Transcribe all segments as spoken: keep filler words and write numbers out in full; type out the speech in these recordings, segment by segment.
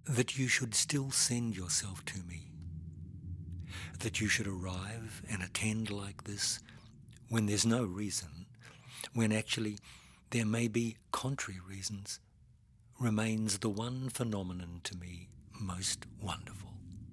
that you should still send yourself to me, that you should arrive and attend like this when there's no reason, when actually there may be contrary reasons, remains the one phenomenon to me most wonderful.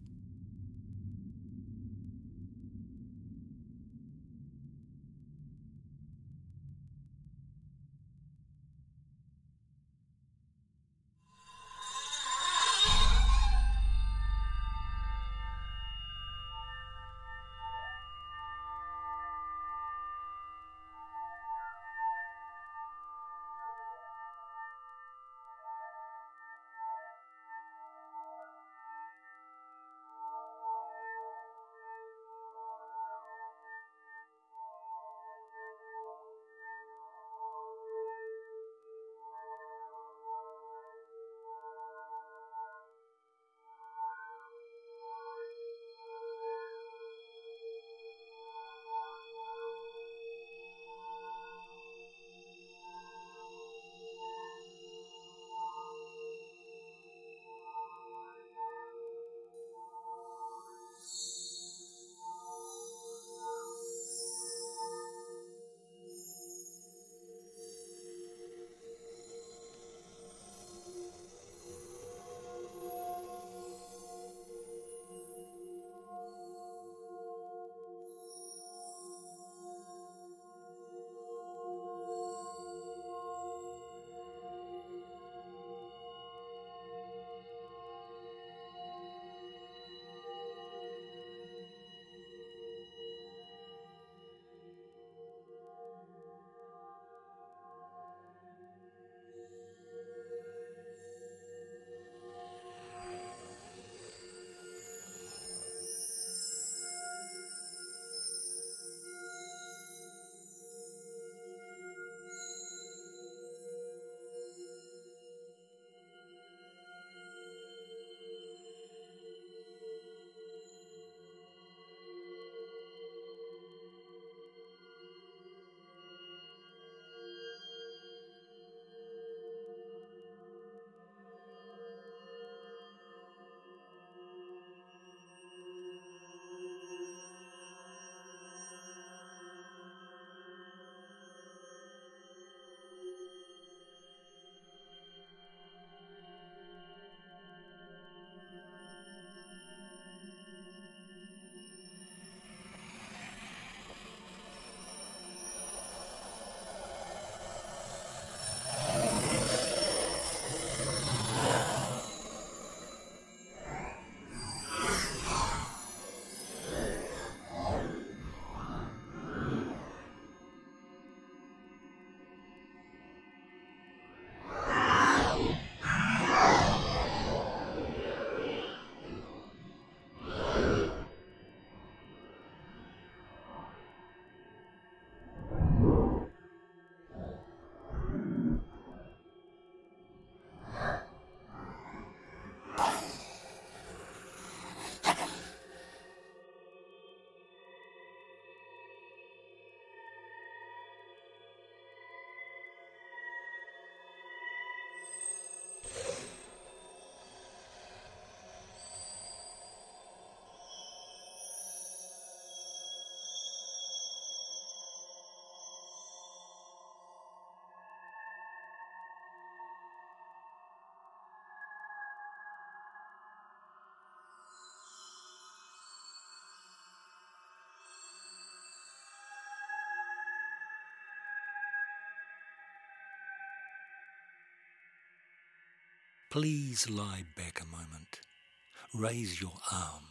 Please lie back a moment. Raise your arm.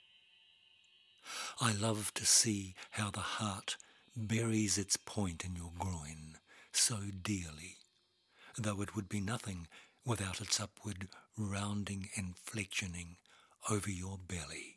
I love to see how the heart buries its point in your groin so dearly, though it would be nothing without its upward rounding and flexioning over your belly.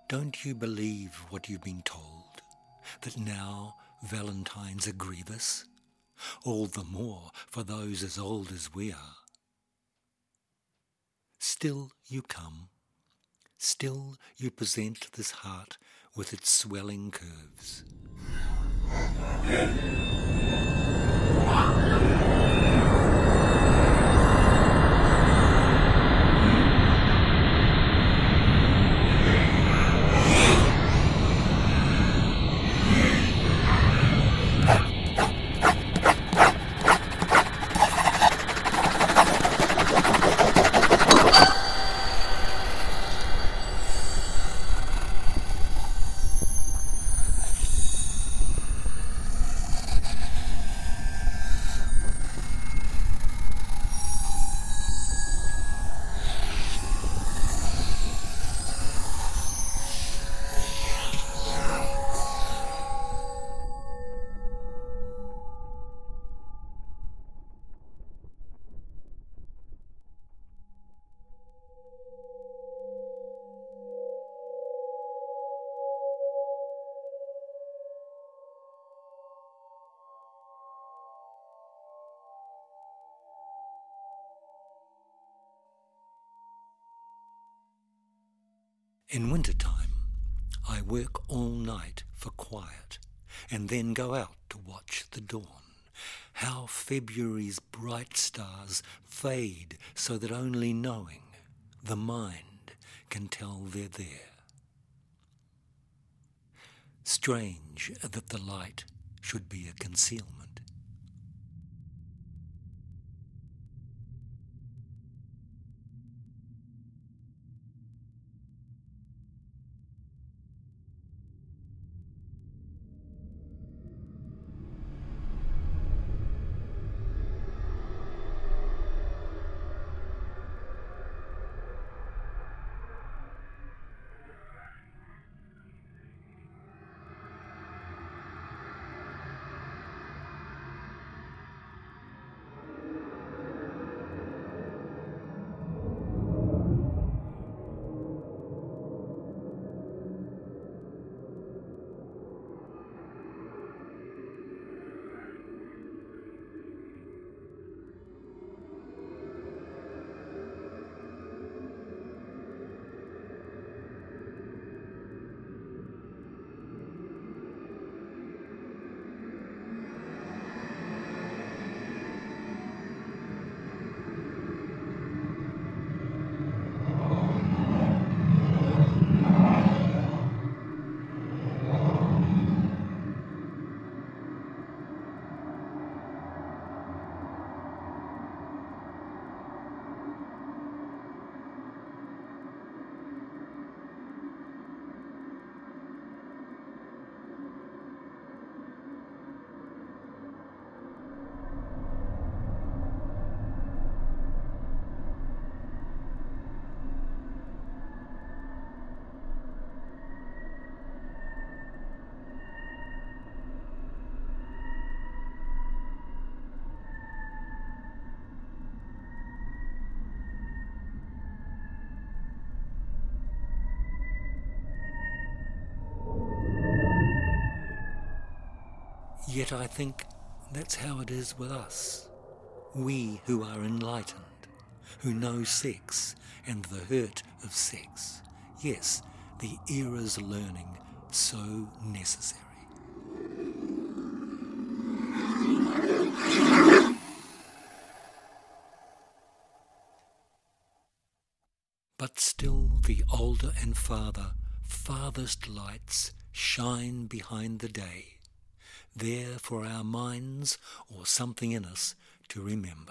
Don't you believe what you've been told, that now Valentines are grievous? All the more for those as old as we are. Still you come, still you present this heart with its swelling curves. In winter-time, I work all night for quiet, and then go out to watch the dawn. How February's bright stars fade so that only knowing, the mind, can tell they're there. Strange that the light should be a concealment. Yet I think that's how it is with us. We who are enlightened, who know sex and the hurt of sex. Yes, the era's learning so necessary. But still the older and farther, farthest lights shine behind the day, there for our minds or something in us to remember.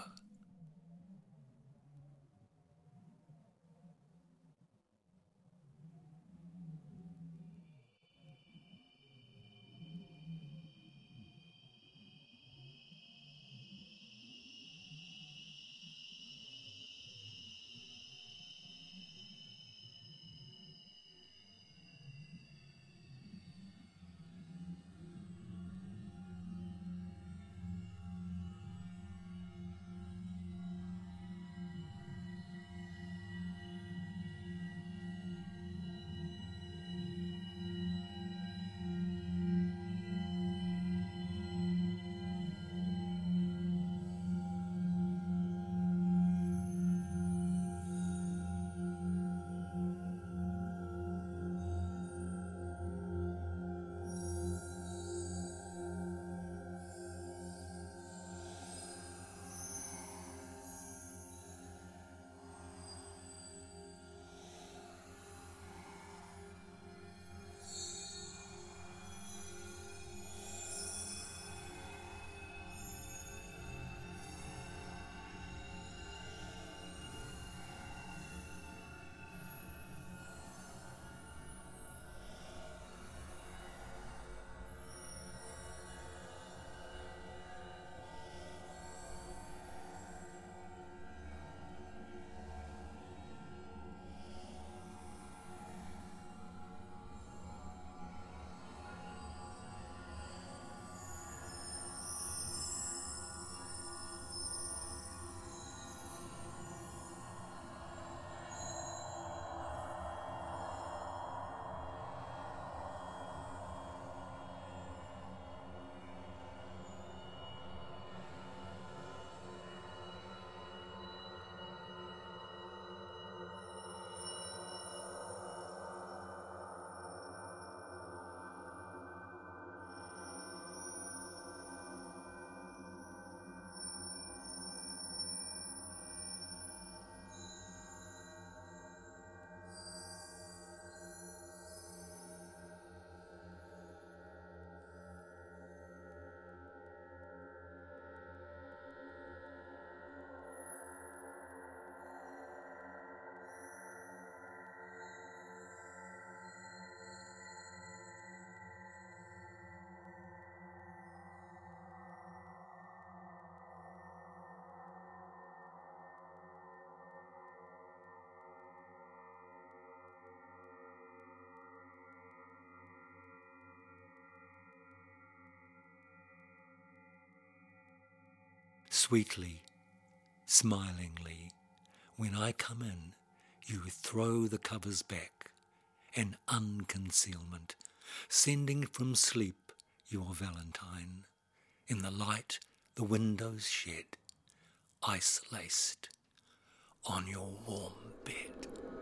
Sweetly, smilingly, when I come in, you throw the covers back, an unconcealment, sending from sleep your valentine, in the light the windows shed, ice-laced, on your warm bed.